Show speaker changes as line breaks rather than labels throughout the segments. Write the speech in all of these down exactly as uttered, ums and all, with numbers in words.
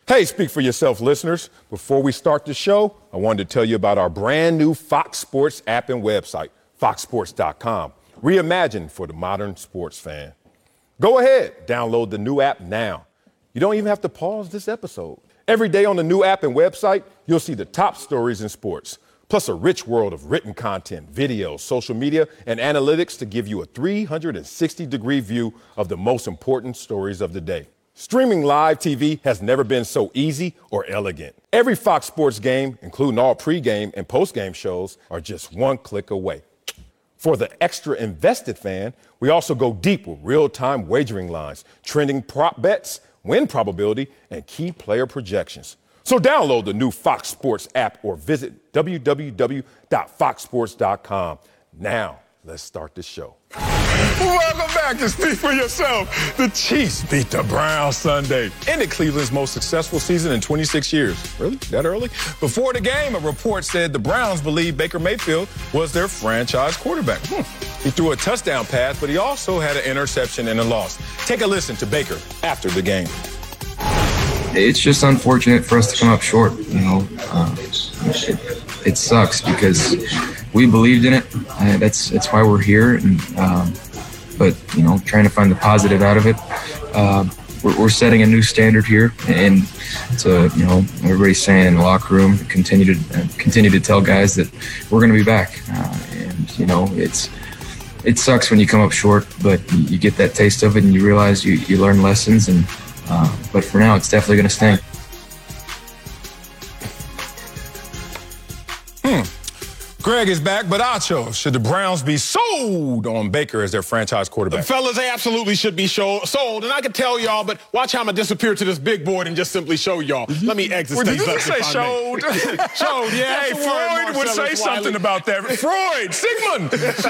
Hey, Speak for Yourself listeners. Before we start the show, I wanted to tell you about our brand new Fox Sports app and website, fox sports dot com. Reimagined for the modern sports fan. Go ahead, download the new app now. You don't even have to pause this episode. Every day on the new app and website, you'll see the top stories in sports, plus a rich world of written content, videos, social media, and analytics to give you a three hundred sixty degree view of the most important stories of the day. Streaming live T V has never been so easy or elegant. Every Fox Sports game, including all pregame and postgame shows, are just one click away. For the extra invested fan, we also go deep with real-time wagering lines, trending prop bets, win probability, and key player projections. So download the new Fox Sports app or visit w w w dot fox sports dot com. Now, let's start the show.
Welcome back to Speak for Yourself. The Chiefs beat the Browns Sunday. Ended Cleveland's most successful season in twenty-six years. Really? That early? Before the game, a report said the Browns believed Baker Mayfield was their franchise quarterback. Hmm. He threw a touchdown pass, but he also had an interception and a loss. Take a listen to Baker after the game.
It's just unfortunate for us to come up short, you know. Um, it, it sucks because we believed in it. Uh, that's that's why we're here. And, um, but, you know, trying to find the positive out of it. Uh, we're, we're setting a new standard here. And to, you know, everybody's saying in the locker room, continue to uh, continue to tell guys that we're going to be back. Uh, and, you know, it's it sucks when you come up short, but you get that taste of it and you realize you, you learn lessons. And uh, but for now, it's definitely going to stink.
Hmm. Greg is back, but Acho, should the Browns be sold on Baker as their franchise quarterback?
Fellas, they absolutely should be show, sold. And I can tell y'all, but watch how I'm going to disappear to this big board and just simply show y'all. Let me exit
Well,
things
did you
up.
say showed?
Showed, yeah.
Hey, Freud would say something about that. Freud, Sigmund.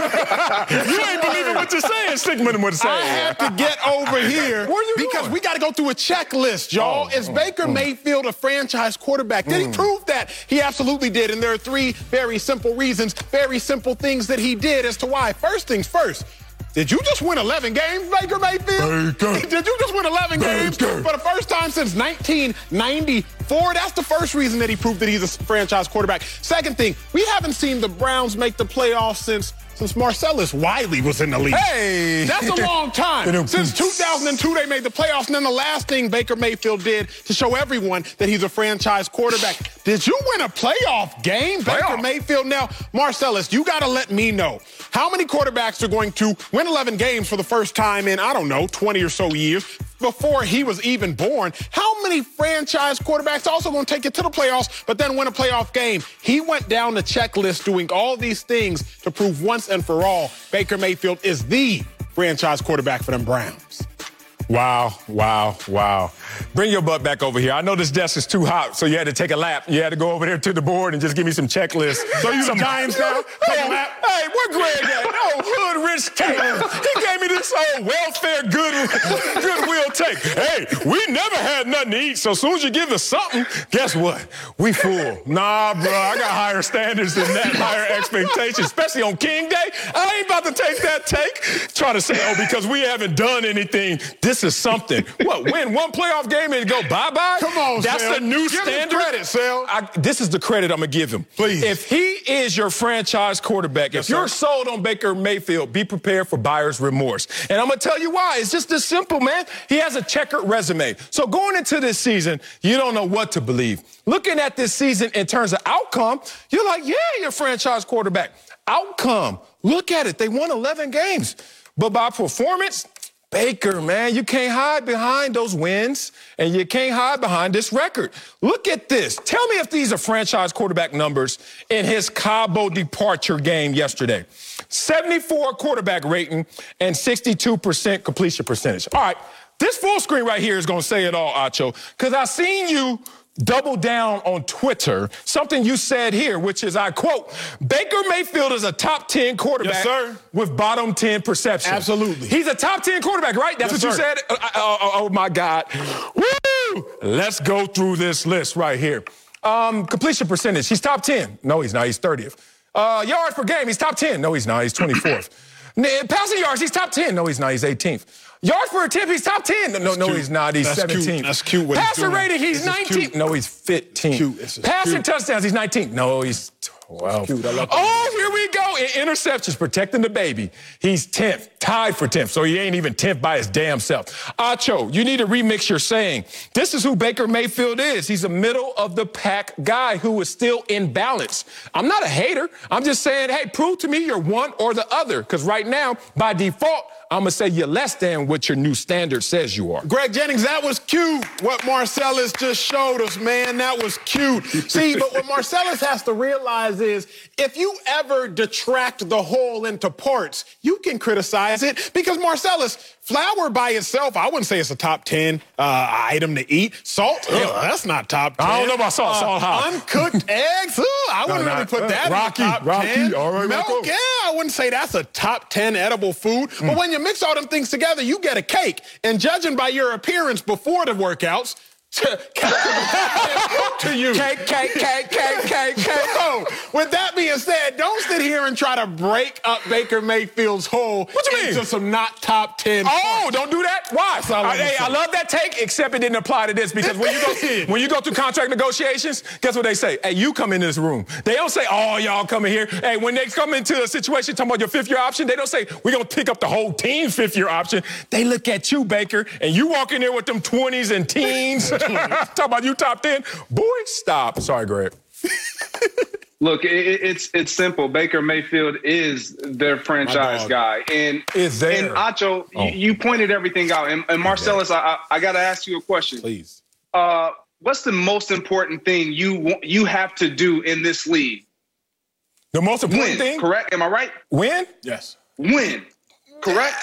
You ain't believing what you're saying, Sigmund would say.
I had to get over here
Where you
because
going?
we got to go through a checklist, y'all.
Oh,
Is
oh,
Baker
oh.
Mayfield a franchise quarterback? Did
Mm.
he prove that? He absolutely did. And there are three very simple reasons, very simple things that he did as to why. First things first. Did you just win eleven games, Baker Mayfield?
Baker.
Did you just win eleven games
Baker.
for the first time since nineteen ninety-four? That's the first reason that he proved that he's a franchise quarterback. Second thing, we haven't seen the Browns make the playoffs since since Marcellus Wiley was in the league.
Hey!
That's a long time. Since two thousand two, they made the playoffs. And then the last thing Baker Mayfield did to show everyone that he's a franchise quarterback. Did you win a playoff game,
Playoff.
Baker Mayfield? Now, Marcellus, you got to let me know. How many quarterbacks are going to win eleven games for the first time in, I don't know, twenty or so years? Before he was even born, how many franchise quarterbacks also going to take it to the playoffs, but then win a playoff game? He went down the checklist doing all these things to prove once and for all Baker Mayfield is the franchise quarterback for them Browns.
Wow, wow, wow. Bring your butt back over here. I know this desk is too hot, so you had to take a lap. You had to go over there to the board and just give me some checklists.
So you
some
Giants now? Take a lap?
Hey, where Greg at? No, Hood Rich Taylor. He gave me this old welfare good, goodwill take. Hey, we never had nothing to eat, so as soon as you give us something, guess what? We full. Nah, bro, I got higher standards than that, higher expectations, especially on King Day. I ain't about to take that take. Trying to say, oh, because we haven't done anything, this is something. What, win one playoff game and go bye-bye?
Come on,
That's
Sal.
the new
Give him
standard?
credit, Sal.
I, this is the credit I'm going to give him.
Please.
If he is your franchise quarterback,
Yes,
if you're
sir.
sold on Baker Mayfield, be prepared for buyer's remorse. And I'm going to tell you why. It's just this simple, man. He has a checkered resume. So going into this season, you don't know what to believe. Looking at this season in terms of outcome, you're like, yeah, you're a franchise quarterback. Outcome, look at it. They won eleven games. But by performance, Baker, man, you can't hide behind those wins, and you can't hide behind this record. Look at this. Tell me if these are franchise quarterback numbers in his Cabo departure game yesterday. seventy-four quarterback rating and sixty-two percent completion percentage. All right, this full screen right here is going to say it all, Acho, because I seen you double down on Twitter, something you said here, which is, I quote, Baker Mayfield is a top ten quarterback
Yes, sir.
with bottom ten perception.
Absolutely.
He's a top ten quarterback, right? That's
Yes,
what you
sir.
said? Uh, uh, oh, oh, my God. Woo! Let's go through this list right here. Um, completion percentage, he's top ten. No, he's not. He's thirtieth. Uh, yards per game, he's top ten. No, he's not. He's twenty-fourth. Passing yards, he's top ten. No, he's not. He's eighteenth. Yards per attempt, he's top ten. No,
That's
no,
cute.
he's not. He's
That's
seventeenth.
Cute. That's cute. What
Passer
he's doing.
rating, he's
This is
nineteenth.
cute.
No, he's fifteenth.
Cute. This is
Passing
cute.
touchdowns, he's nineteenth. No, he's twelve.
Cute. I love
Oh, here we go. In interceptions, protecting the baby. He's tenth, tied for tenth, so he ain't even tenth by his damn self. Acho, you need to remix your saying. This is who Baker Mayfield is. He's a middle-of-the-pack guy who is still in balance. I'm not a hater. I'm just saying, hey, prove to me you're one or the other, because right now, by default, I'm going to say you're less than what your new standard says you are.
Greg Jennings, that was cute. What Marcellus just showed us, man, that was cute. See, but what Marcellus has to realize is if you ever detract the whole into parts, you can criticize it because Marcellus, flour by itself, I wouldn't say it's a top ten uh, item to eat. Salt, ugh, that's not top ten.
I don't know about salt.
Uh,
salt high.
Uncooked eggs, ugh, I wouldn't
No,
really
not-
put
uh,
that
Rocky,
in the top
Rocky,
ten.
all right,
Milk,
Rocco.
yeah, I wouldn't say that's a top ten edible food. Mm. But when you mix all them things together, you get a cake. And judging by your appearance before the workouts, to you.
Cake, cake, cake, cake, cake, cake.
So, with that being said, don't sit here and try to break up Baker Mayfield's whole
What you mean?
into some not top ten.
Oh,
parts.
don't do that. Why?
all I'm
I, hey,
saying.
I love that take, except it didn't apply to this because when you go when you go through contract negotiations, guess what they say? Hey, you come into this room. They don't say, oh, y'all come in here. Hey, when they come into a situation talking about your fifth year option, they don't say we're gonna pick up the whole team's fifth year option. They look at you, Baker, and you walk in there with them twenties and teens. Talk about you top ten. Boy, stop. Sorry, Greg.
Look, it, it's it's simple. Baker Mayfield is their franchise guy, and
Is there.
and Acho,
Oh.
you, you pointed everything out. And, and Marcellus, I, I, I got to ask you a question.
Please.
Uh, what's the most important thing you wa- you have to do in this league?
The most important
Win.
thing?
Correct? Am I right?
Win?
Yes.
Win. Correct?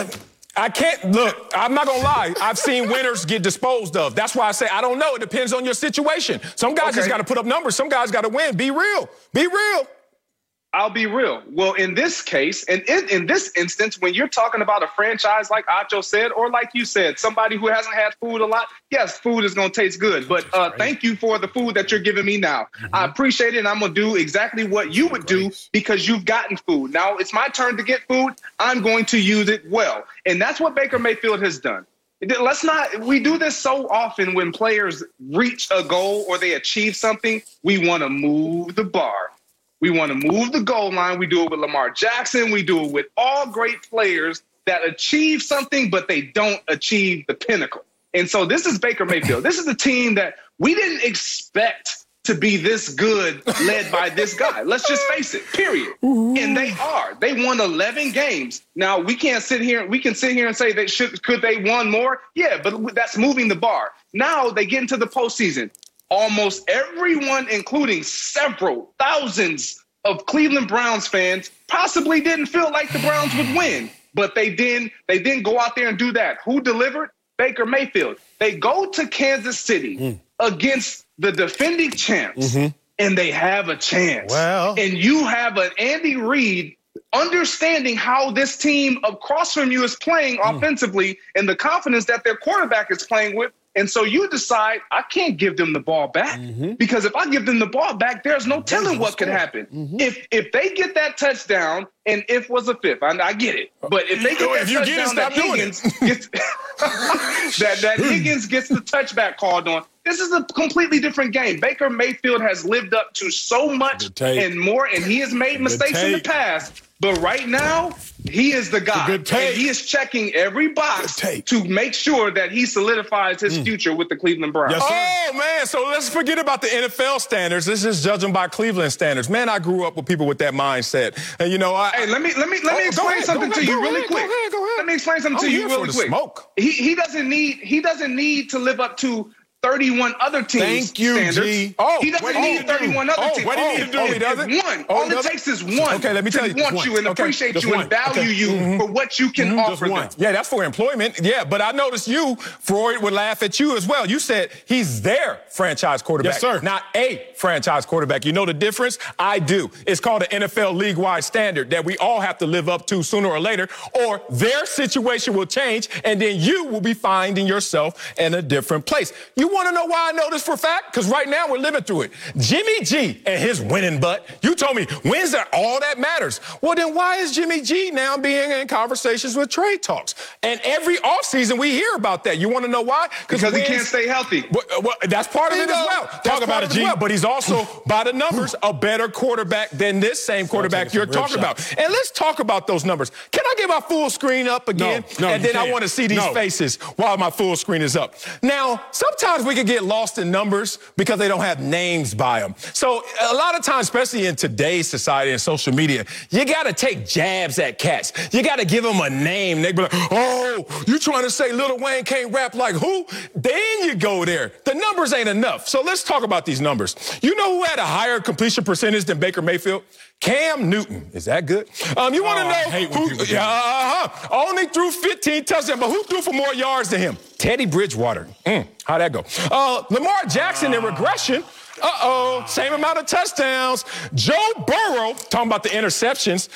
I can't, look, I'm not going to lie. I've seen winners get disposed of. That's why I say I don't know. It depends on your situation. Some guys
Okay.
just got to put up numbers. Some guys got to win. Be real. Be real.
I'll be real. Well, in this case, and in, in this instance, when you're talking about a franchise like Acho said, or like you said, somebody who hasn't had food a lot, yes, food is going to taste good. But uh, thank you for the food that you're giving me now. Mm-hmm. I appreciate it, and I'm going to do exactly what you would do because you've gotten food. Now it's my turn to get food. I'm going to use it well. And that's what Baker Mayfield has done. Let's not, we do this so often when players reach a goal or they achieve something, we want to move the bar. We want to move the goal line. We do it with Lamar Jackson. We do it with all great players that achieve something, but they don't achieve the pinnacle. And so this is Baker Mayfield. This is a team that we didn't expect to be this good, led by this guy. Let's just face it, period. And they are. They won eleven games. Now, we can't sit here. We can sit here and say they should, could they won more? Yeah, but that's moving the bar. Now they get into the postseason. Almost everyone, including several thousands of Cleveland Browns fans, possibly didn't feel like the Browns would win. But they didn't, they didn't go out there and do that. Who delivered? Baker Mayfield. They go to Kansas City mm. against the defending champs, mm-hmm. and they have a chance.
Well.
And you have an Andy Reid understanding how this team across from you is playing mm. offensively and the confidence that their quarterback is playing with. And so you decide, I can't give them the ball back mm-hmm. because if I give them the ball back, there's no telling what could happen. Mm-hmm. If if they get that touchdown, and if was a fifth, I, I get it. But if they get that
if you
touchdown,
get it,
that Higgins gets, that, that Higgins gets the touchback called on, this is a completely different game. Baker Mayfield has lived up to so much and more, and he has made mistakes in the past. But right now, he is the guy.
Good take.
And he is checking every box to make sure that he solidifies his mm. future with the Cleveland Browns.
Yes, oh, man, so let's forget about the N F L standards. This is judging by Cleveland standards. Man, I grew up with people with that mindset. And, you know, I...
Hey, let me let me, let me
oh,
explain
ahead,
something
ahead,
to you
go
really
ahead,
quick.
Go ahead, go ahead.
Let me explain something
I'm
to you
here
really
for the
quick.
Smoke.
He, he, doesn't need, he doesn't need to live up to thirty-one other teams'
Thank you,
standards.
G.
Oh, he doesn't
what
need
do
thirty-one
do?
other
oh,
teams.
What do you need to do?
Oh,
he doesn't?
One.
Oh,
All it
doesn't?
takes is one.
Okay, let me tell you.
To want
One.
you and
okay.
appreciate
Just
you
one.
and value
okay.
you
mm-hmm.
for what you can
mm-hmm.
offer
one.
them.
Yeah, that's for employment. Yeah, but I noticed you, Freud, would laugh at you as well. You said he's their franchise quarterback.
Yes, sir.
Not a franchise quarterback. You know the difference? I do. It's called an N F L league-wide standard that we all have to live up to sooner or later, or their situation will change, and then you will be finding yourself in a different place. You want to know why I know this for a fact? Because right now we're living through it. Jimmy G and his winning butt. You told me wins are all that matters. Well, then why is Jimmy G now being in conversations with trade talks? And every offseason we hear about that. You want to know why?
Because wins, he can't stay healthy.
Well, well that's part of it as well. That's
Talk about it, G.
Well, but he's also, by the numbers, a better quarterback than this same quarterback you're talking about. And let's talk about those numbers. Can I get my full screen up again?
No, no,
and then
can't.
I want to see these
no.
faces while my full screen is up. Now, sometimes we can get lost in numbers because they don't have names by them. So a lot of times, especially in today's society and social media, you got to take jabs at cats. You got to give them a name. They be like, oh, you trying to say Lil Wayne can't rap like who? Then you go there. The numbers ain't enough. So let's talk about these numbers. You know who had a higher completion percentage than Baker Mayfield? Cam Newton. Is that good? Um, you want to
oh,
know
I hate
who?
When
Yeah, uh-huh. Only threw fifteen touchdowns, but who threw for more yards than him? Teddy Bridgewater. Mm, how'd that go? Uh, Lamar Jackson in regression. Uh-oh, same amount of touchdowns. Joe Burrow, talking about the interceptions,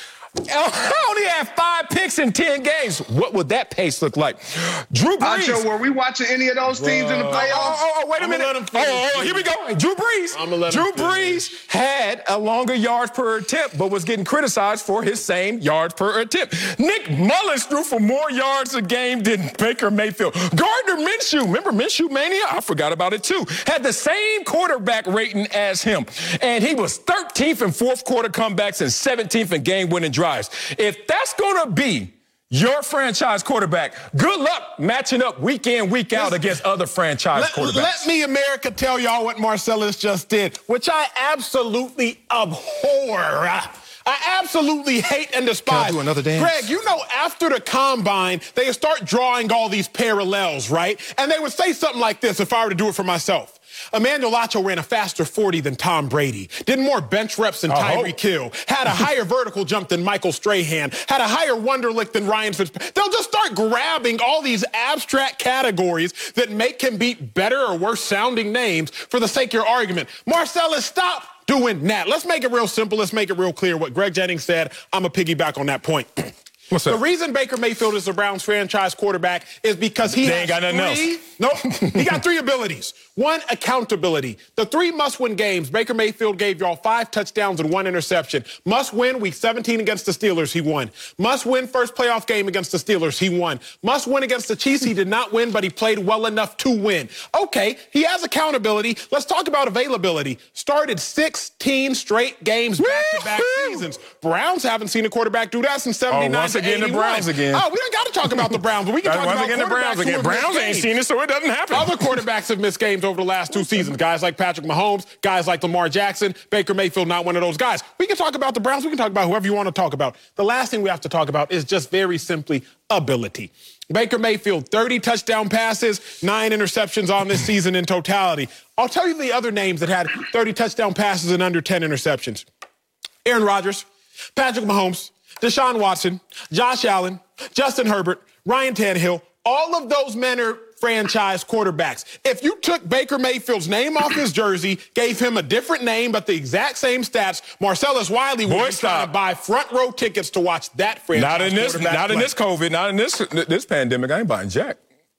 only had five picks in ten games. What would that pace look like? Drew Brees.
Acho, were we watching any of those teams in the playoffs?
Oh, oh, oh, wait a
I'm
minute.
gonna let him
Oh,
finish.
oh, here we go. Drew Brees.
I'm gonna let
Drew
him finish.
Brees had a longer yards per attempt, but was getting criticized for his same yards per attempt. Nick Mullins threw for more yards a game than Baker Mayfield. Gardner Minshew, remember Minshew Mania? I forgot about it too. Had the same quarterback rating as him. And he was thirteenth in fourth quarter comebacks and seventeenth in game-winning drives. If that's going to be your franchise quarterback, good luck matching up week in, week out against other franchise
let,
quarterbacks.
Let me, America, tell y'all what Marcellus just did, which I absolutely abhor. I absolutely hate and despise.
Can I do another dance?
Greg, you know, after the combine, they start drawing all these parallels, right? And they would say something like this if I were to do it for myself. Emmanuel Acho ran a faster forty than Tom Brady, did more bench reps than Tyreek Hill, had a higher vertical jump than Michael Strahan, had a higher Wonderlic than Ryan Fitzpatrick. They'll just start grabbing all these abstract categories that make him beat better or worse sounding names for the sake of your argument. Marcellus, stop doing that. Let's make it real simple. Let's make it real clear. What Greg Jennings said, I'm a piggyback on that point.
What's that?
The reason Baker Mayfield is the Browns franchise quarterback is because he
They
has
ain't got nothing
three,
else.
No, he got three abilities. One, accountability. The three must-win games, Baker Mayfield gave y'all five touchdowns and one interception. Must win week seventeen against the Steelers, he won. Must win first playoff game against the Steelers, he won. Must win against the Chiefs, he did not win, but he played well enough to win. Okay, he has accountability. Let's talk about availability. Started sixteen straight games back-to-back seasons. Browns haven't seen a quarterback do that since seventy-nine
Oh, once
to
again, the
eighty-one.
Browns again.
Oh, we don't got to talk about the Browns, but we can talk
Once
about
again, the Browns
quarterbacks who
again.
have
Browns
missed
ain't
games.
seen it, so it doesn't happen.
Other quarterbacks have missed games over the last two seasons. Guys like Patrick Mahomes, guys like Lamar Jackson, Baker Mayfield, not one of those guys. We can talk about the Browns. We can talk about whoever you want to talk about. The last thing we have to talk about is just very simply ability. Baker Mayfield, thirty touchdown passes, nine interceptions on this season in totality. I'll tell you the other names that had thirty touchdown passes and under ten interceptions. Aaron Rodgers, Patrick Mahomes, Deshaun Watson, Josh Allen, Justin Herbert, Ryan Tannehill. All of those men are franchise quarterbacks. If you took Baker Mayfield's name off his jersey, gave him a different name but the exact same stats, Marcellus Wiley would
Boy,
be
stop.
trying to buy front row tickets to watch that franchise
Not in this,
quarterback
not in
play.
this COVID, not in this this pandemic. I ain't buying jack.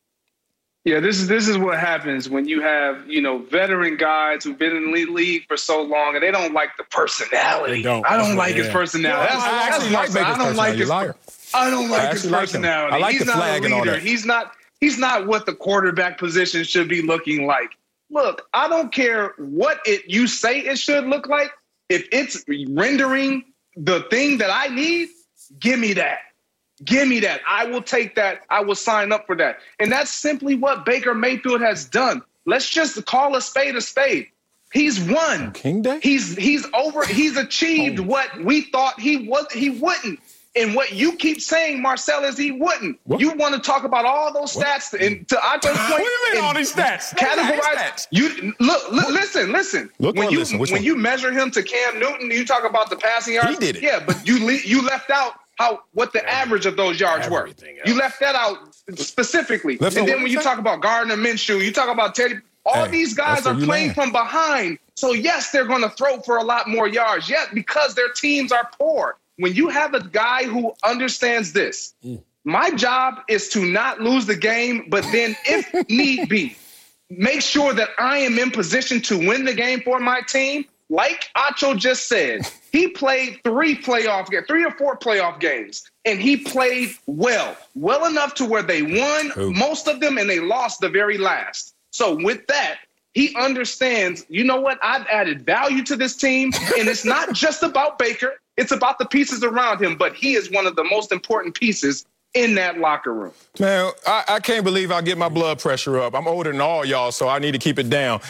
Yeah, this is this is what happens when you have, you know, veteran guys who've been in the league for so long and they don't like the personality.
They don't.
I don't like
Yeah.
his personality.
Yeah,
That's,
I
that's
actually like
Marcel.
Baker's
I don't like
personality,
his
liar.
I don't like
I
his
actually like him.
personality.
I like
he's
the
not
flag
a
and all
leader.
that.
He's not he's not what the quarterback position should be looking like. Look, I don't care what it you say it should look like. If it's rendering the thing that I need, give me that. Give me that. I will take that. I will sign up for that. And that's simply what Baker Mayfield has done. Let's just call a spade a spade. He's won.
King Day?
He's he's over. He's achieved
Oh.
what we thought he was. He wouldn't. And what you keep saying, Marcel, is he wouldn't.
What?
You want to talk about all those stats and to Acho's point.
What do you mean
and
all these stats?
Categorize.
Stats.
You look. Li- listen. Listen.
Look
when
or
you
listen, which
when
one?
you measure him to Cam Newton, you talk about the passing yards.
He did it.
Yeah, but you le- you left out how what the average of those yards were.
Everything else.
You left that out specifically.
Left
and
out
then
what
when
you
you
say?
talk about Gardner Minshew, you talk about Teddy. All
Hey,
these guys
that's where
are
you
playing
land.
from behind. So yes, they're going to throw for a lot more yards. Yet because their teams are poor. When you have a guy who understands this, my job is to not lose the game, but then if need be, make sure that I am in position to win the game for my team. Like Acho just said, he played three playoff games, three or four playoff games, and he played well, well enough to where they won Ooh. most of them and they lost the very last. So with that, he understands, you know what, I've added value to this team, and it's not just about Baker. It's about the pieces around him, but he is one of the most important pieces in that locker room.
Man, I, I can't believe I get my blood pressure up. I'm older than all y'all, so I need to keep it down.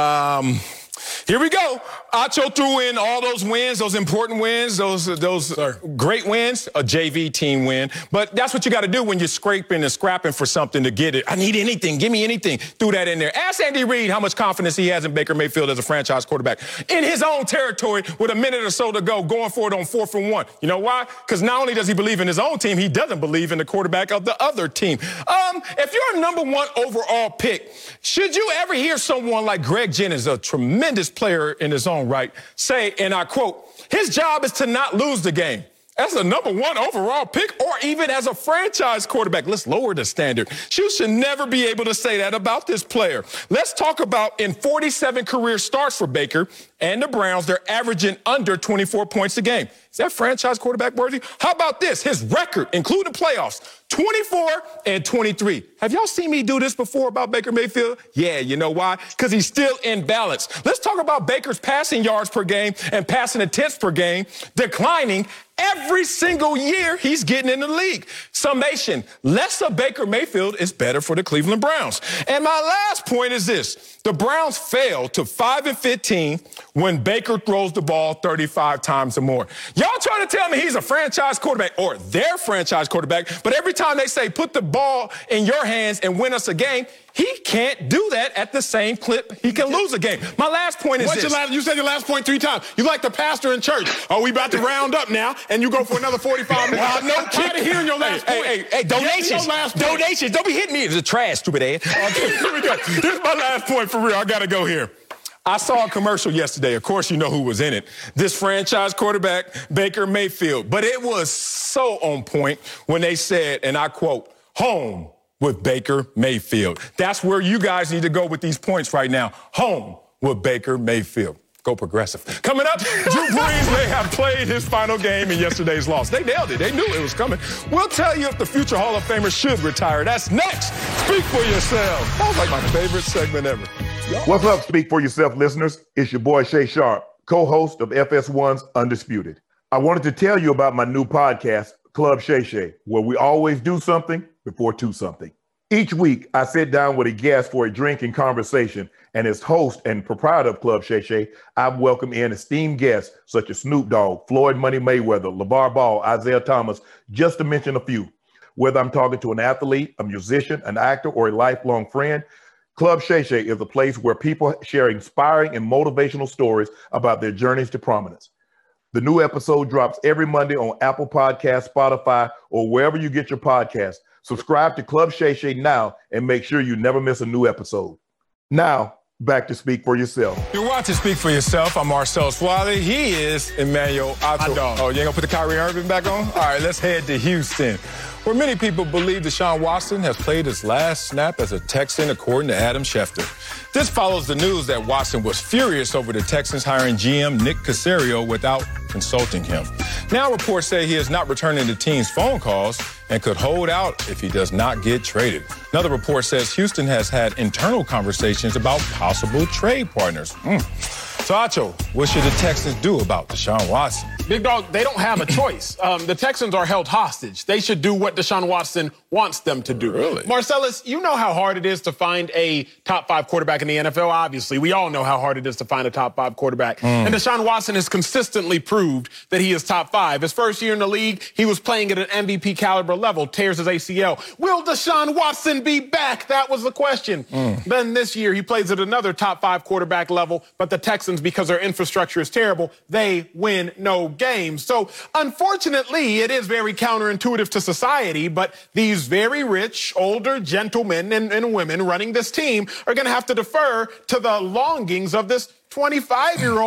Um, Here we go. Acho threw in all those wins, those important wins, those those Sir. great wins, a J V team win. But that's what you got to do when you're scraping and scrapping for something to get it. I need anything. Give me anything. Threw that in there. Ask Andy Reid how much confidence he has in Baker Mayfield as a franchise quarterback. In his own territory with a minute or so to go, going for it on fourth and one. You know why? Because not only does he believe in his own team, he doesn't believe in the quarterback of the other team. Um, if you're a number one overall pick, should you ever hear someone like Greg Jennings, a tremendous player in his own right, say, and I quote, his job is to not lose the game. As a number one overall pick or even as a franchise quarterback, let's lower the standard. You should never be able to say that about this player. Let's talk about in forty-seven career starts for Baker and the Browns, they're averaging under twenty-four points a game. Is that franchise quarterback worthy? How about this? His record, including playoffs, twenty-four and twenty-three. Have y'all seen me do this before about Baker Mayfield? Yeah, you know why? Because he's still in balance. Let's talk about Baker's passing yards per game and passing attempts per game declining every single year he's getting in the league. Summation, less of Baker Mayfield is better for the Cleveland Browns. And my last point is this. The Browns fail to five and fifteen when Baker throws the ball thirty-five times or more. Y'all trying to tell me he's a franchise quarterback or their franchise quarterback, but every time they say put the ball in your hands and win us a game, he can't do that at the same clip. He can lose a game. My last point is
What's
this.
Your last, you said your last point three times. You like the pastor in church. Oh, we about to round up now, and you go for another forty-five minutes.
Well, no
I'm tired of hearing your last
hey,
point.
Hey, hey, hey, donations. Donations. Don't be hitting me. It's a trash, stupid ass. Okay, here we go. This is my last point for real. I got to go here. I saw a commercial yesterday. Of course, you know who was in it. This franchise quarterback, Baker Mayfield. But it was so on point when they said, and I quote, home with Baker Mayfield. That's where you guys need to go with these points right now. Home with Baker Mayfield. Go Progressive. Coming up, Drew Brees may have played his final game in yesterday's loss. They nailed it. They knew it was coming. We'll tell you if the future Hall of Famer should retire. That's next. Speak for yourself. That was like my favorite segment ever.
What's up, Speak for Yourself listeners? It's your boy Shay Sharp, co-host of F S one's Undisputed. I wanted to tell you about my new podcast, Club Shay Shay, where we always do something before two something. Each week, I sit down with a guest for a drink and conversation, and as host and proprietor of Club Shay Shay, I've welcomed in esteemed guests such as Snoop Dogg, Floyd Money Mayweather, LeVar Ball, Isaiah Thomas, just to mention a few. Whether I'm talking to an athlete, a musician, an actor, or a lifelong friend, Club Shay Shay is a place where people share inspiring and motivational stories about their journeys to prominence. The new episode drops every Monday on Apple Podcasts, Spotify, or wherever you get your podcasts. Subscribe to Club Shay Shay now and make sure you never miss a new episode. Now, back to Speak for Yourself.
You're watching Speak for Yourself. I'm Marcel Suave. He is Emmanuel Acho. Oh, you ain't gonna put the Kyrie Irving back on? All right, let's head to Houston, where many people believe Deshaun Watson has played his last snap as a Texan, according to Adam Schefter. This follows the news that Watson was furious over the Texans hiring G M Nick Caserio without consulting him. Now reports say he is not returning the team's phone calls and could hold out if he does not get traded. Another report says Houston has had internal conversations about possible trade partners. Mm. So, Acho, what should the Texans do about Deshaun Watson?
Big Dog, they don't have a choice. Um, the Texans are held hostage. They should do what Deshaun Watson wants them to do.
Really?
Marcellus, you know how hard it is to find a top five quarterback in the N F L, obviously. We all know how hard it is to find a top five quarterback. Mm. And Deshaun Watson has consistently proved that he is top five. His first year in the league, he was playing at an M V P caliber level, tears his A C L. Will Deshaun Watson be back? That was the question. Mm. Then this year, he plays at another top five quarterback level, but the Texans, because their infrastructure is terrible, they win no games. So, unfortunately, it is very counterintuitive to society, but these very rich, older gentlemen and, and women running this team are going to have to defer to the longings of this twenty-five-year-old kid.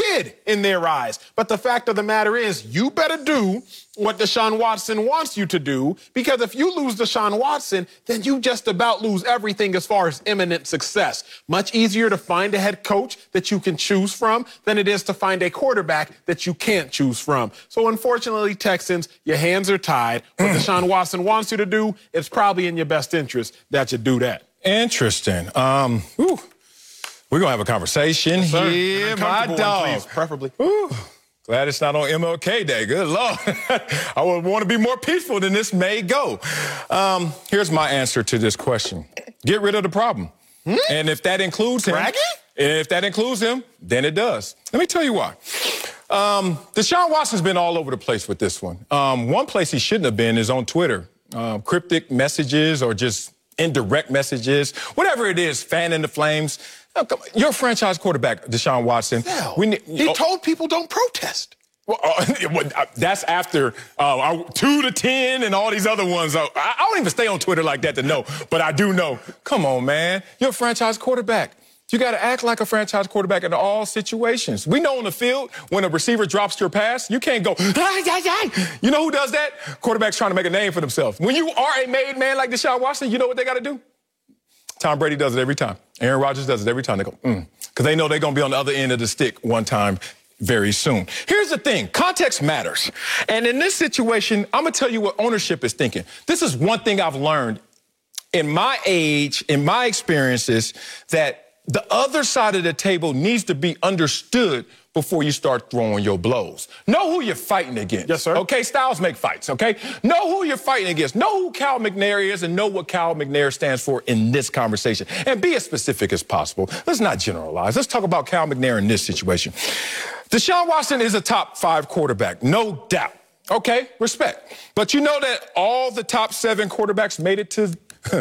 kid in their eyes. But the fact of the matter is, you better do what Deshaun Watson wants you to do, because if you lose Deshaun Watson, then you just about lose everything as far as imminent success. Much easier to find a head coach that you can choose from than it is to find a quarterback that you can't choose from. So unfortunately, Texans, your hands are tied. What Deshaun Watson wants you to do, it's probably in your best interest that you do that.
Interesting. Um, whew. We're going to have a conversation
Yes,
here, my dog.
One, please, preferably.
Whew. Glad it's not on M L K Day. Good Lord. I would want to be more peaceful than this may go. Um, here's my answer to this question. Get rid of the problem. Hmm? And if that includes him,
Bragging?
if that includes him, then it does. Let me tell you why. Um, Deshaun Watson's been all over the place with this one. Um, one place he shouldn't have been is on Twitter. Uh, cryptic messages or just indirect messages, whatever it is, fanning the flames. Oh, come on. You're a franchise quarterback, Deshaun Watson.
Hell,
we,
he
oh,
told people don't protest.
Well, uh, that's after uh, two to ten and all these other ones. Uh, I, I don't even stay on Twitter like that to know, but I do know. Come on, man. You're a franchise quarterback. You got to act like a franchise quarterback in all situations. We know on the field, when a receiver drops your pass, you can't go, ay, ay, ay. You know who does that? Quarterbacks trying to make a name for themselves. When you are a made man like Deshaun Watson, you know what they got to do? Tom Brady does it every time. Aaron Rodgers does it every time. They go, mm. Because they know they're going to be on the other end of the stick one time very soon. Here's the thing. Context matters. And in this situation, I'm going to tell you what ownership is thinking. This is one thing I've learned in my age, in my experiences, that the other side of the table needs to be understood before you start throwing your blows. Know who you're fighting against.
Yes, sir.
Okay, styles make fights, okay? Know who you're fighting against. Know who Cal McNair is and know what Cal McNair stands for in this conversation. And be as specific as possible. Let's not generalize. Let's talk about Cal McNair in this situation. Deshaun Watson is a top five quarterback, no doubt. Okay, respect. But you know that all the top seven quarterbacks made it to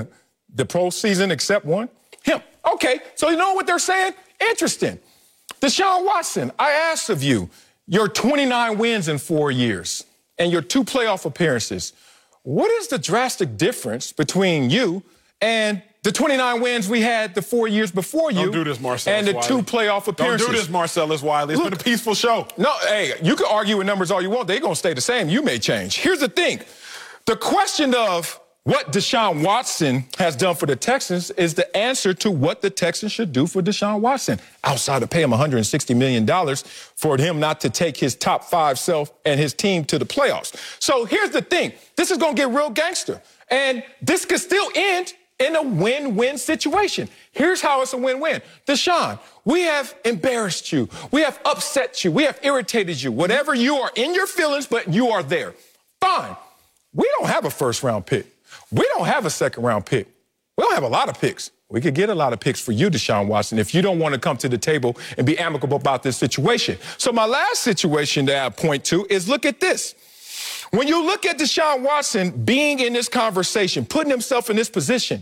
the pro season except one? Him. Okay, so you know what they're saying? Interesting. Deshaun Watson, I asked of you, your twenty-nine wins in four years and your two playoff appearances, what is the drastic difference between you and the twenty-nine wins we had the four years before you?
Don't do this, Marcellus
And the
Wiley.
two playoff appearances.
Don't do this, Marcellus Wiley. It's
Look,
been a peaceful show.
No, hey, you can argue with numbers all you want. They're going to stay the same. You may change. Here's the thing. The question of what Deshaun Watson has done for the Texans is the answer to what the Texans should do for Deshaun Watson, outside of pay him one hundred sixty million dollars for him not to take his top five self and his team to the playoffs. So here's the thing. This is going to get real gangster. And this could still end in a win-win situation. Here's how it's a win-win. Deshaun, we have embarrassed you. We have upset you. We have irritated you. Whatever you are in your feelings, but you are there. Fine. We don't have a first-round pick. We don't have a second-round pick. We don't have a lot of picks. We could get a lot of picks for you, Deshaun Watson, if you don't want to come to the table and be amicable about this situation. So my last situation that I point to is look at this. When you look at Deshaun Watson being in this conversation, putting himself in this position,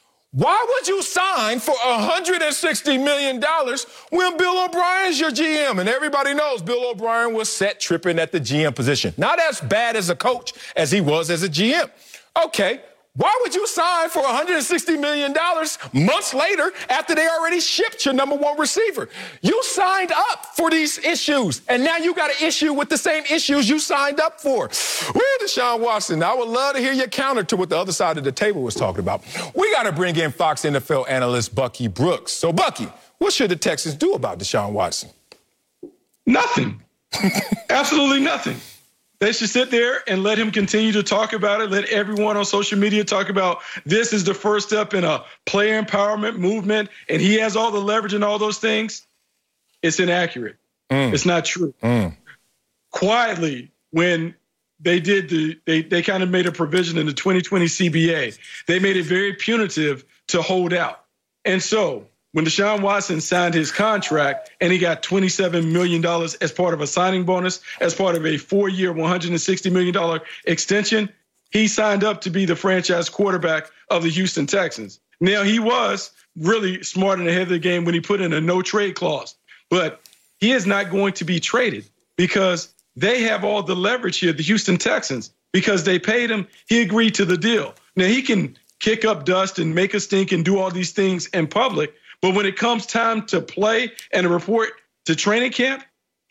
why would you sign for one hundred sixty million dollars when Bill O'Brien's your G M? And everybody knows Bill O'Brien was set tripping at the G M position. Not as bad as a coach as he was as a G M. Okay. Why would you sign for one hundred sixty million dollars months later after they already shipped your number one receiver? You signed up for these issues, and now you got an issue with the same issues you signed up for. Well, Deshaun Watson, I would love to hear your counter to what the other side of the table was talking about. We got to bring in Fox N F L analyst Bucky Brooks. So, Bucky, what should the Texans do about Deshaun Watson?
Nothing. Absolutely nothing. They should sit there and let him continue to talk about it. Let everyone on social media talk about this is the first step in a player empowerment movement, and he has all the leverage and all those things. It's inaccurate. Mm. It's not true. Mm. Quietly, when they did the, they, they kind of made a provision in the twenty twenty C B A. They made it very punitive to hold out. And so when Deshaun Watson signed his contract and he got twenty-seven million dollars as part of a signing bonus, as part of a four-year, one hundred sixty million dollars extension, he signed up to be the franchise quarterback of the Houston Texans. Now, he was really smart and ahead of the game when he put in a no-trade clause, but he is not going to be traded because they have all the leverage here, the Houston Texans, because they paid him. He agreed to the deal. Now, he can kick up dust and make a stink and do all these things in public, but when it comes time to play and to report to training camp,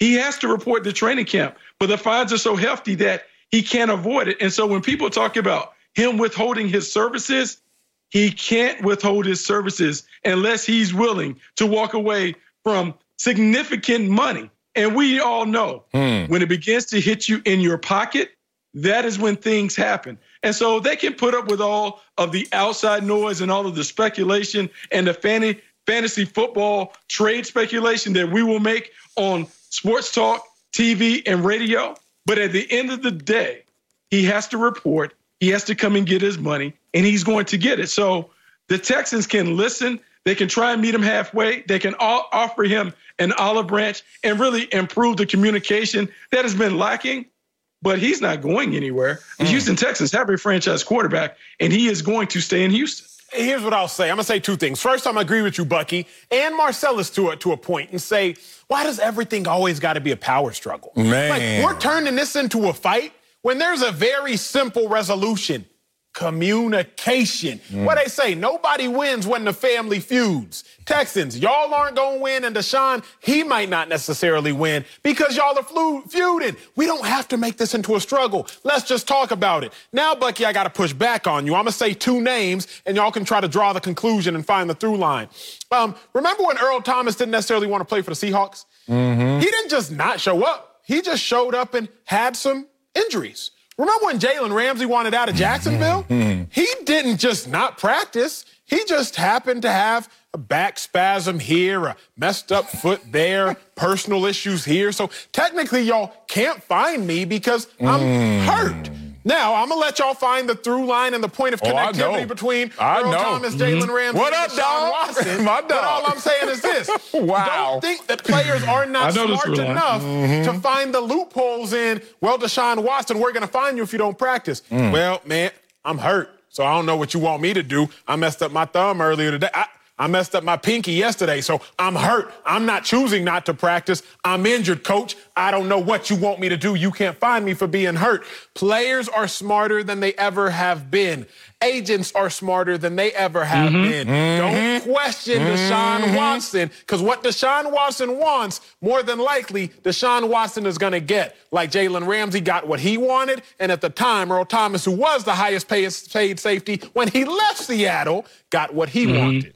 he has to report to training camp. But the fines are so hefty that he can't avoid it. And so when people talk about him withholding his services, he can't withhold his services unless he's willing to walk away from significant money. And we all know mm. when it begins to hit you in your pocket, that is when things happen. And so they can put up with all of the outside noise and all of the speculation and the fanny, fantasy football trade speculation that we will make on sports talk, T V, and radio. But at the end of the day, he has to report, he has to come and get his money, and he's going to get it. So the Texans can listen. They can try and meet him halfway. They can all offer him an olive branch and really improve the communication that has been lacking. But he's not going anywhere. The mm. Houston Texans have a franchise quarterback, and he is going to stay in Houston.
Here's what I'll say. I'm going to say two things. First, I'm going to agree with you, Bucky, and Marcellus to a, to a point and say, why does everything always got to be a power struggle?
Man.
Like, we're turning this into a fight when there's a very simple resolution. Communication. Mm. What they say, nobody wins when the family feuds. Texans, y'all aren't going to win, and Deshaun, he might not necessarily win because y'all are flu- feuding. We don't have to make this into a struggle. Let's just talk about it. Now, Bucky, I got to push back on you. I'm going to say two names, and y'all can try to draw the conclusion and find the through line. Um, remember when Earl Thomas didn't necessarily want to play for the Seahawks? Mm-hmm. He didn't just not show up. He just showed up and had some injuries. Remember when Jalen Ramsey wanted out of Jacksonville? Mm-hmm. He didn't just not practice. He just happened to have a back spasm here, a messed up foot there, personal issues here. So technically, y'all can't find me because I'm mm. hurt. Now, I'm going to let y'all find the through line and the point of connectivity oh, between
I
Earl
know.
Thomas,
mm-hmm.
Jalen Ramsey,
what
and
up,
Deshaun
dog?
Watson.
My dog.
But all I'm saying is this.
Wow.
Don't think that players are not smart enough mm-hmm. to find the loopholes in, well, Deshaun Watson, we're going to find you if you don't practice. Mm. Well, man, I'm hurt, so I don't know what you want me to do. I messed up my thumb earlier today. I, I messed up my pinky yesterday, so I'm hurt. I'm not choosing not to practice. I'm injured, coach. I don't know what you want me to do. You can't find me for being hurt. Players are smarter than they ever have been. Agents are smarter than they ever have mm-hmm. been. Mm-hmm. Don't question mm-hmm. Deshaun Watson, because what Deshaun Watson wants, more than likely, Deshaun Watson is going to get. Like Jalen Ramsey got what he wanted, and at the time, Earl Thomas, who was the highest paid, paid safety when he left Seattle, got what he mm-hmm. wanted.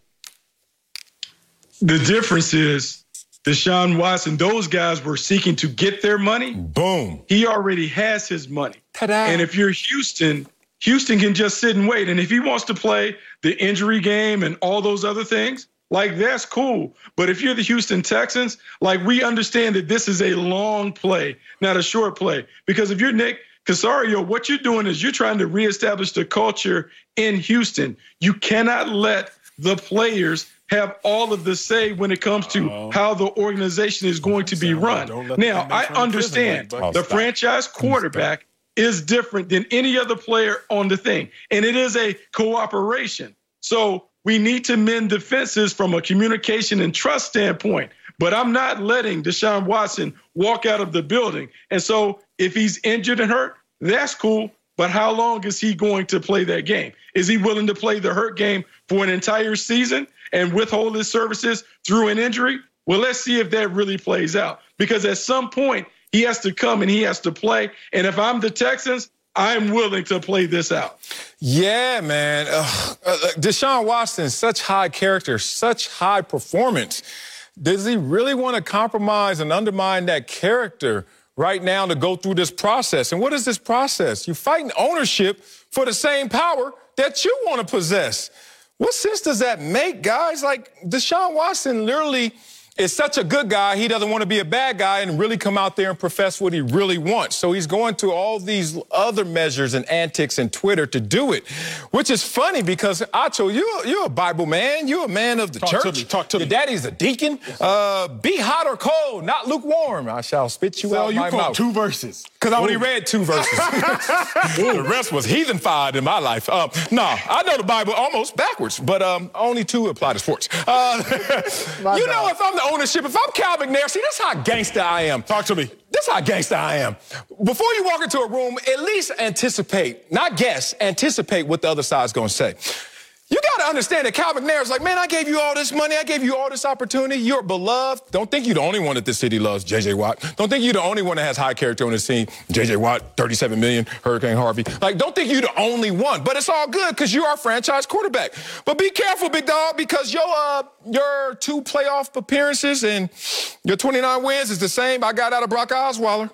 The difference is Deshaun Watson, those guys were seeking to get their money.
Boom.
He already has his money.
Ta-da.
And if you're Houston, Houston can just sit and wait. And if he wants to play the injury game and all those other things, like, that's cool. But if you're the Houston Texans, like, we understand that this is a long play, not a short play. Because if you're Nick Caserio, what you're doing is you're trying to reestablish the culture in Houston. You cannot let the players have all of the say when it comes to uh, how the organization is going to be run. Now, I understand prison, the stop. franchise quarterback is different than any other player on the thing, and it is a cooperation. So we need to mend the fences from a communication and trust standpoint, but I'm not letting Deshaun Watson walk out of the building. And so if he's injured and hurt, that's cool, but how long is he going to play that game? Is he willing to play the hurt game for an entire season and withhold his services through an injury? Well, let's see if that really plays out. Because at some point, he has to come and he has to play. And if I'm the Texans, I'm willing to play this out.
Yeah, man. Uh, uh, Deshaun Watson, such high character, such high performance. Does he really want to compromise and undermine that character right now to go through this process? And what is this process? You're fighting ownership for the same power that you want to possess. What sense does that make, guys? Like, Deshaun Watson literally is such a good guy, he doesn't want to be a bad guy and really come out there and profess what he really wants. So he's going to all these other measures and antics and Twitter to do it, which is funny because, Acho, you're, you're a Bible man. You're a man of the
Talk
church.
To me. Talk to
Your
me.
daddy's a deacon. Uh, be hot or cold, not lukewarm. I shall spit you
so
out
you
my mouth.
two verses.
Because I only read two verses. The rest was heathen-fied in my life. Um, no, I know the Bible almost backwards, but um, only two apply to sports. Uh, you God. know, if I'm the ownership, if I'm Cal McNair, see, that's how gangster I am.
Talk to me.
That's how gangster I am. Before you walk into a room, at least anticipate, not guess, anticipate what the other side's going to say. You got to to understand that Cal McNair is like, man, I gave you all this money. I gave you all this opportunity. You're beloved. Don't think you're the only one that this city loves, J J. Watt. Don't think you're the only one that has high character on this team. J J. Watt, thirty-seven million, Hurricane Harvey. Like, don't think you're the only one. But it's all good because you are a franchise quarterback. But be careful, big dog, because your, uh, your two playoff appearances and your twenty-nine wins is the same I got out of Brock Osweiler.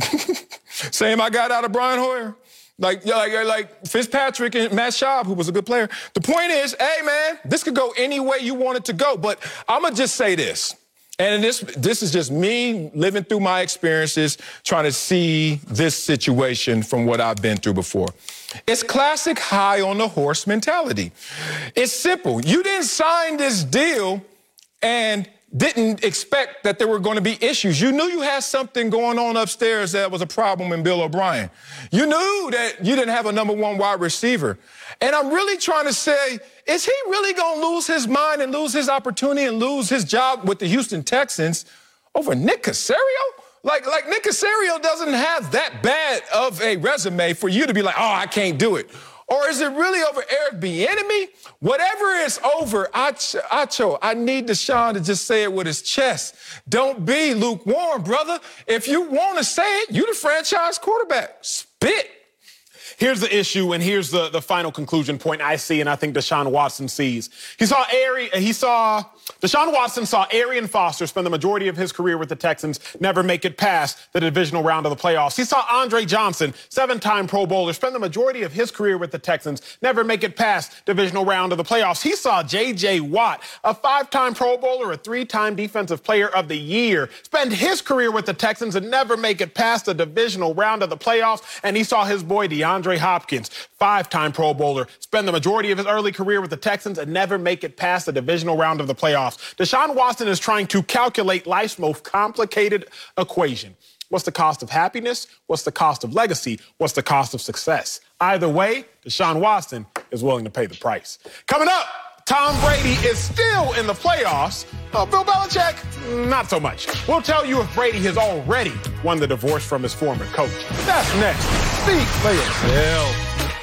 Same I got out of Brian Hoyer. Like, like, like Fitzpatrick and Matt Schaub, who was a good player. The point is, hey, man, this could go any way you want it to go. But I'm going to just say this. And this, this is just me living through my experiences, trying to see this situation from what I've been through before. It's classic high on the horse mentality. It's simple. You didn't sign this deal and didn't expect that there were going to be issues. You knew you had something going on upstairs that was a problem in Bill O'Brien. You knew that you didn't have a number one wide receiver. And I'm really trying to say, is he really going to lose his mind and lose his opportunity and lose his job with the Houston Texans over Nick Caserio? Like, like Nick Caserio doesn't have that bad of a resume for you to be like, oh, I can't do it. Or is it really over Eric Bieniemy? Whatever is over, Acho, Acho, I need Deshaun to just say it with his chest. Don't be lukewarm, brother. If you want to say it, you the franchise quarterback. Spit.
Here's the issue, and here's the, the final conclusion point I see, and I think Deshaun Watson sees. He saw Ari, he saw Deshaun Watson saw Arian Foster spend the majority of his career with the Texans, never make it past the divisional round of the playoffs. He saw Andre Johnson, seven-time Pro Bowler, spend the majority of his career with the Texans, never make it past divisional round of the playoffs. He saw J J. Watt, a five-time Pro Bowler, a three-time Defensive Player of the Year, spend his career with the Texans and never make it past the divisional round of the playoffs. And he saw his boy DeAndre Hopkins, five-time Pro Bowler, spend the majority of his early career with the Texans and never make it past the divisional round of the playoffs. Deshaun Watson is trying to calculate life's most complicated equation. What's the cost of happiness? What's the cost of legacy? What's the cost of success? Either way, Deshaun Watson is willing to pay the price. Coming up, Tom Brady is still in the playoffs. Uh, Bill Belichick, not so much. We'll tell you if Brady has already won the divorce from his former coach. That's next. Speak for yourself.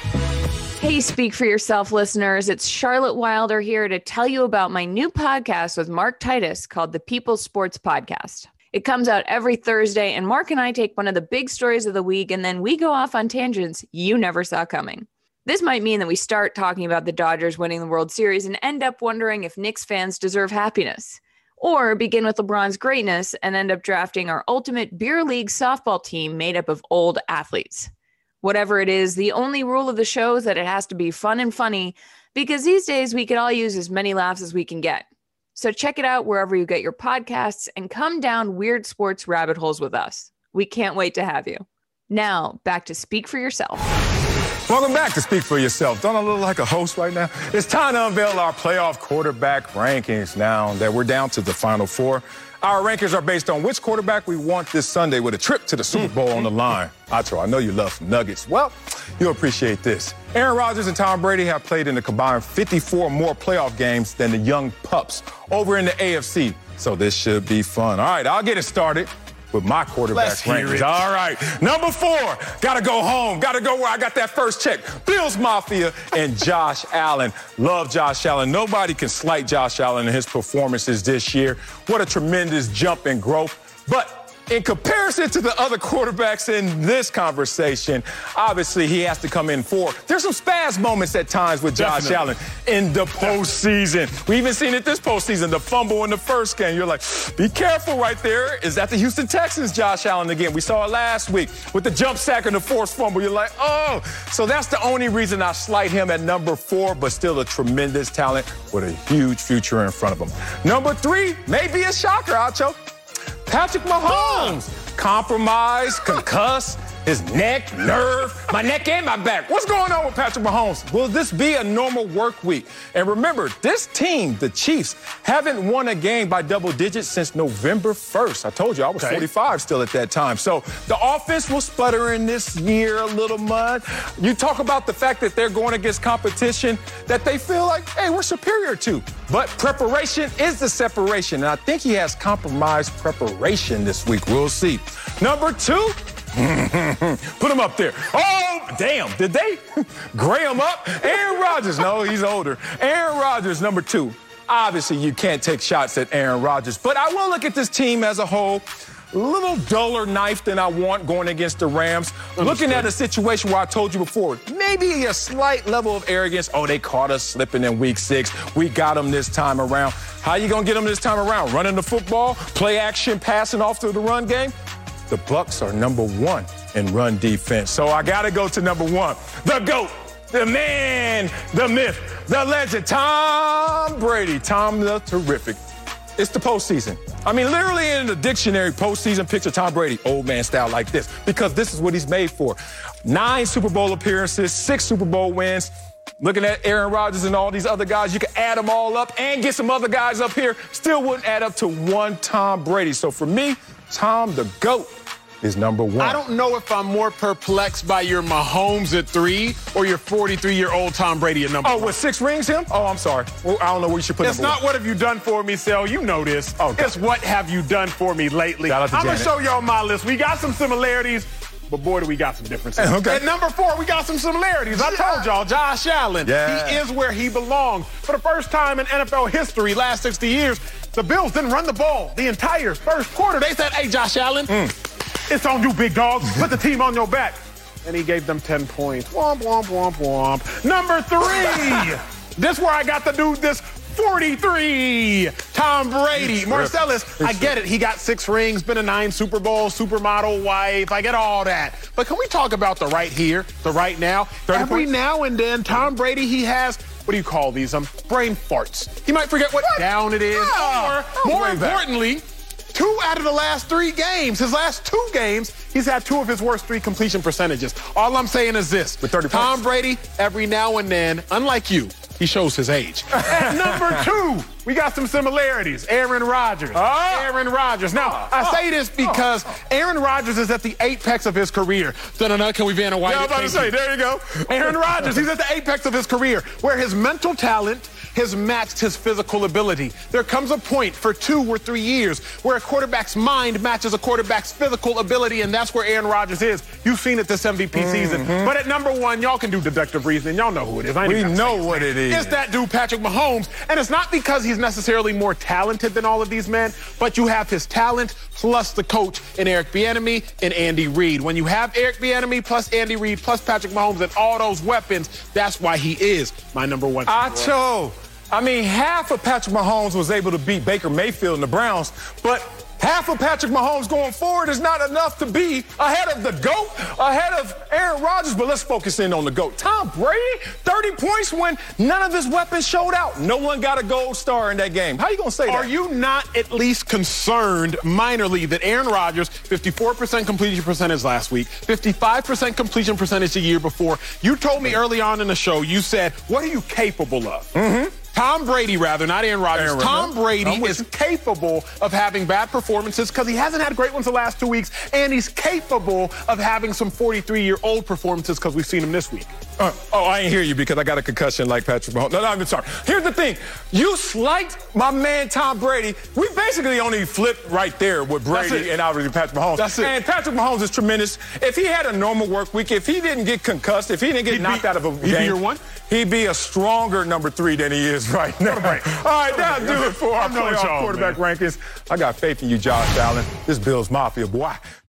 Hey, Speak for Yourself listeners. It's Charlotte Wilder here to tell you about my new podcast with Mark Titus called the People's Sports Podcast. It comes out every Thursday, and Mark and I take one of the big stories of the week, and then we go off on tangents you never saw coming. This might mean that we start talking about the Dodgers winning the World Series and end up wondering if Knicks fans deserve happiness. Or begin with LeBron's greatness and end up drafting our ultimate beer league softball team made up of old athletes. Whatever it is, the only rule of the show is that it has to be fun and funny, because these days we could all use as many laughs as we can get. So check it out wherever you get your podcasts and come down weird sports rabbit holes with us. We can't wait to have you. Now, back to Speak for Yourself.
Welcome back to Speak for Yourself. Don't I look like a host right now? It's time to unveil our playoff quarterback rankings now that we're down to the Final Four. Our rankings are based on which quarterback we want this Sunday with a trip to the Super Bowl on the line. Acho, I know you love some nuggets. Well, you'll appreciate this. Aaron Rodgers and Tom Brady have played in a combined fifty-four more playoff games than the young pups over in the A F C. So this should be fun. All right, I'll get it started with my quarterback
Let's hear
rankings.
it.
All right, number four, gotta go home, gotta go where I got that first check. Bills Mafia and Josh Allen. Love Josh Allen. Nobody can slight Josh Allen and his performances this year. What a tremendous jump in growth. But in comparison to the other quarterbacks in this conversation, obviously he has to come in fourth. There's some spaz moments at times with Josh Definitely. Allen in the postseason. We even seen it this postseason, the fumble in the first game. You're like, be careful right there. Is that the Houston Texans, Josh Allen again? We saw it last week with the jump sack and the forced fumble. You're like, oh. So that's the only reason I slight him at number four, but still a tremendous talent with a huge future in front of him. Number three, maybe a shocker, Acho. Patrick Mahomes, compromised, concussed, his neck, nerve, my neck and my back. What's going on with Patrick Mahomes? Will this be a normal work week? And remember, this team, the Chiefs, haven't won a game by double digits since November first. I told you I was okay. forty-five still at that time. So the offense will sputter in this year a little mud. You talk about the fact that they're going against competition that they feel like, hey, we're superior to. But preparation is the separation. And I think he has compromised preparation this week. We'll see. Number two, put him up there. Oh, Oh, damn, did they gray him up? Aaron Rodgers, no, he's older. Aaron Rodgers, number two. Obviously, you can't take shots at Aaron Rodgers, but I will look at this team as a whole. A little duller knife than I want going against the Rams. Understood. Looking at a situation where I told you before, maybe a slight level of arrogance. Oh, they caught us slipping in week six. We got them this time around. How you going to get them this time around? Running the football, play action, passing off through the run game? The Bucs are number one in run defense. So I got to go to number one. The GOAT, the man, the myth, the legend, Tom Brady. Tom the Terrific. It's the postseason. I mean, literally in the dictionary, postseason, picture Tom Brady, old man style like this, because this is what he's made for. Nine Super Bowl appearances, six Super Bowl wins. Looking at Aaron Rodgers and all these other guys, you can add them all up and get some other guys up here. Still wouldn't add up to one Tom Brady. So for me, Tom the GOAT is number one.
I don't know if I'm more perplexed by your Mahomes at three or your forty-three-year-old Tom Brady at number
oh,
one.
Oh, with six rings, him? Oh, I'm sorry. Well, I don't know where you should put
It's not
one.
What have you done for me, Sel. You know this.
Oh,
it's what have you done for me lately. I'm going to show y'all my list. We got some similarities, but boy, do we got some differences.
Okay.
At number four, we got some similarities. I told y'all, Josh Allen.
Yeah.
He is where he belongs. For the first time in N F L history, last sixty years, the Bills didn't run the ball the entire first quarter. They said, hey, Josh Allen, mm. it's on you, big dog. Put the team on your back. And he gave them ten points. Womp, womp, womp, womp. Number three. This where I got to do this. forty-three. Tom Brady. Marcellus, I get it. He got six rings, been a nine Super Bowl, supermodel wife. I get all that. But can we talk about the right here, the right now? Every points? Now and then, Tom Brady, he has, what do you call these? Um, brain farts. He might forget what, what? down it is. Yeah. Or, more importantly, two out of the last three games, his last two games, he's had two of his worst three completion percentages. All I'm saying is this. With thirty Tom points. Brady, every now and then, unlike you, he shows his age. At number two, we got some similarities. Aaron Rodgers. Oh. Aaron Rodgers. Now, I say this because Aaron Rodgers is at the apex of his career. Da-da-da, can we be in a white?
Yeah, I was about to say, there you go.
Aaron Rodgers, he's at the apex of his career where his mental talent has matched his physical ability. There comes a point for two or three years where a quarterback's mind matches a quarterback's physical ability, and that's where Aaron Rodgers is. You've seen it this M V P mm-hmm. season. But at number one, y'all can do deductive reasoning. Y'all know who it is. I
we know what it is.
It's that dude, Patrick Mahomes. And it's not because he's necessarily more talented than all of these men, but you have his talent plus the coach in Eric Bieniemy and Andy Reid. When you have Eric Bieniemy plus Andy Reid plus Patrick Mahomes and all those weapons, that's why he is my number one.
Acho. I mean, half of Patrick Mahomes was able to beat Baker Mayfield and the Browns, but half of Patrick Mahomes going forward is not enough to be ahead of the GOAT, ahead of Aaron Rodgers. But let's focus in on the GOAT. Tom Brady, thirty points when none of his weapons showed out. No one got a gold star in that game. How you going to say that?
Are you not at least concerned minorly that Aaron Rodgers, fifty-four percent completion percentage last week, fifty-five percent completion percentage the year before? You told me early on in the show, you said, what are you capable of?
Mm-hmm.
Tom Brady, rather, not Aaron Rodgers. Aaron Tom Brady is capable of having bad performances because he hasn't had great ones the last two weeks, and he's capable of having some forty-three-year-old performances because we've seen him this week.
Uh, oh, I ain't hear you because I got a concussion like Patrick Mahomes. No, no, I'm sorry. Here's the thing. You slight my man Tom Brady. We basically only flipped right there with Brady and obviously Patrick Mahomes.
That's it.
And Patrick Mahomes is tremendous. If he had a normal work week, if he didn't get concussed, if he didn't get he'd knocked
be,
out of a
he'd
game,
be your one?
He'd be a stronger number three than he is right now. All right, that'll do it for our playoff quarterback man. rankings. I got faith in you, Josh Allen. This Bills Mafia, boy.